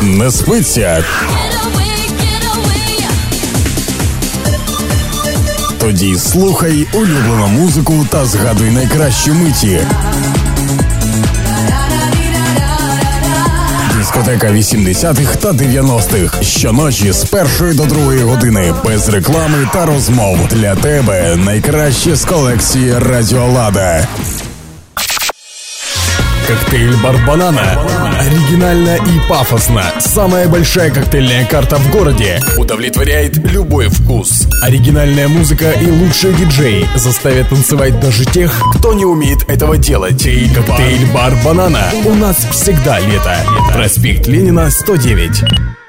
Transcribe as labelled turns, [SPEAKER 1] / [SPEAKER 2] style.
[SPEAKER 1] Не спиться? Тоді слухай улюблену музику та згадуй найкращі миті. Дискотека 80-х та 90-х. Щоночі з 1 до 2 години. Без реклами та розмов. Для тебе найкраще з колекції Радіо Лада. Коктейль «Бар Банана». Оригинально и пафосно. Самая большая коктейльная карта в городе. Удовлетворяет любой вкус. Оригинальная музыка и лучшие диджеи заставят танцевать даже тех, кто не умеет этого делать. Коктейль «Бар Банана». У нас всегда лето. Проспект Ленина, 109.